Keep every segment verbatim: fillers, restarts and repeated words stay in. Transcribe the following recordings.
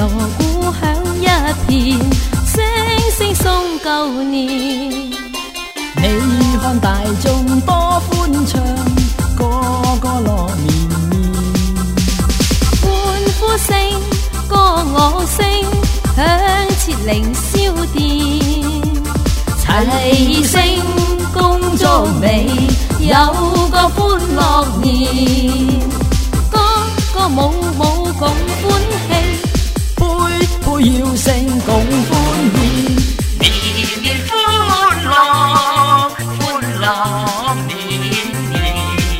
锣鼓響一片，聲聲送舊年。 你看大眾多歡暢，個個樂綿綿。 歡呼聲、歌樂聲，響徹凌霄殿。齊聲恭祝你有個歡樂年，歌歌舞舞共歡喜， 杯杯要聲共歡宴， 年年歡樂，歡樂年年。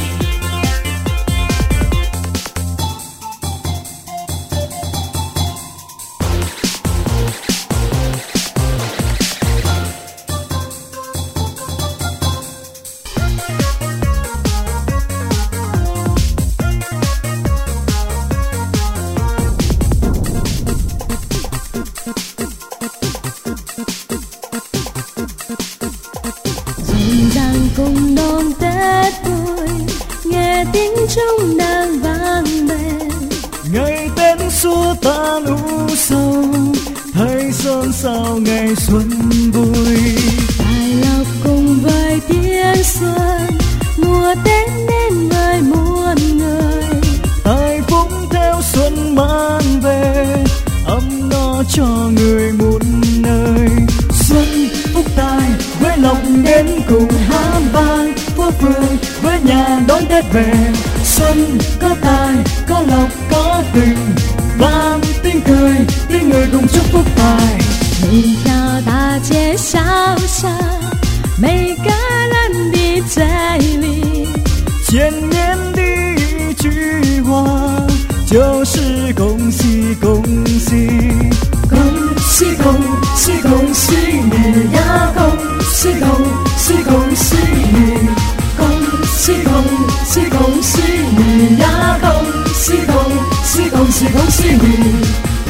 共浪的杯，夜丁中的晚味。 ngày đến xua ta lũ sâu, thấy xôn xao ngày xuân vui. Tài lộc cùng với tiếng xuân, mùa đến đến với muôn người. Tài phúc theo xuân mang về, ấm no cho người muôn nơi. Xuân phúc tài với lộc đến cùng hát vang, phố phường với nhà đón Tết về. Xuân có tài, có lộc, có tình, vang tiếng cười, tiếng người cùng chúc phúc tài. 每条大街小巷，每个人的嘴里， 千年的一句话，就是恭喜恭喜，恭喜恭喜恭喜你呀，恭喜恭喜恭喜你，恭喜恭喜恭喜你呀，恭喜恭喜恭喜恭喜你。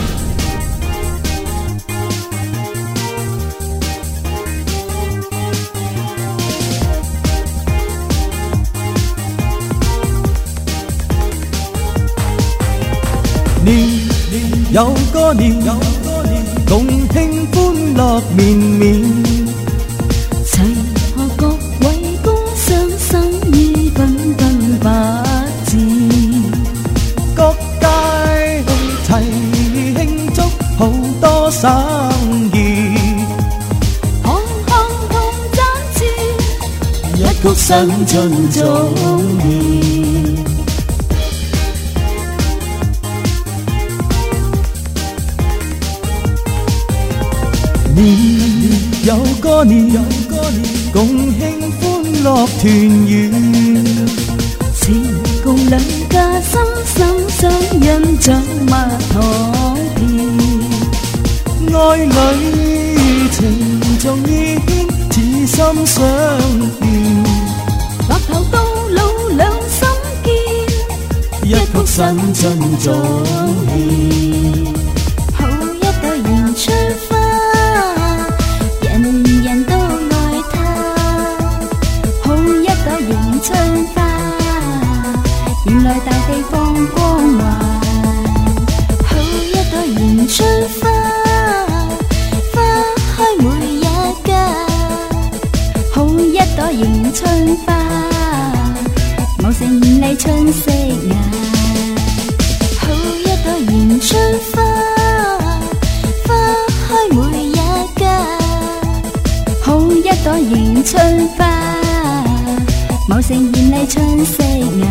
年又個年，共慶歡樂綿綿。 齊賀各位工商生意紛紛發展， 各界齊慶祝好多生意， 行行同賺錢， 一曲新春早年。年又個年，共慶歡樂團圓。 前共兩家心心相印，像蜜糖甜。 愛侶情重意牽，似心相連。 白頭到老兩心堅， 一曲新春早獻。 好一對迎春花，人人都愛它。好一朵迎春花，原來大地放光環。好一朵迎春花，花開每一家。好一朵迎春花，茂盛豔麗春色雅。好一朵迎春花，花開每一家。好一朵迎春花，茂盛豔麗春色雅。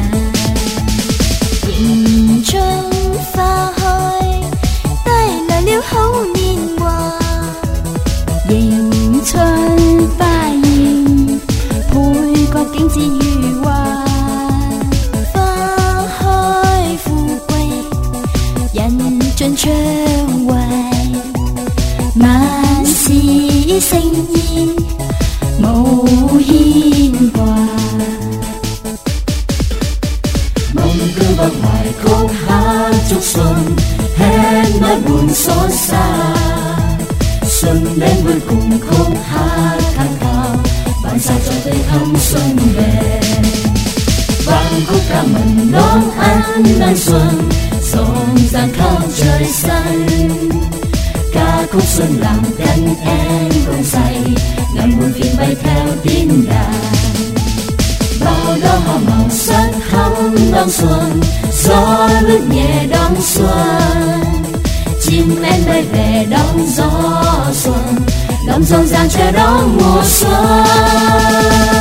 迎春花開，帶來了好年華。迎春花現，配角景致如畫。花開富貴，人盡暢慧。萬事勝意，無牽掛。 夢居不懷曲刻祝信，吃不滿所晒。信領會共曲刻刻靠，晚晒在地冚信命。萬曲夾文朗安安順， rộn ràng khắp trời xanh. Ca khúc xuân làm cánh em cùng say, ngắm muôn phiên bay theo tiếng đàn. Bao đó hoa màu sắc hồng đón xuân, gió lướt nhẹ đón xuân. Chim én bay về đón gió xuân, đón rộn ràng chờ đón mùa xuân.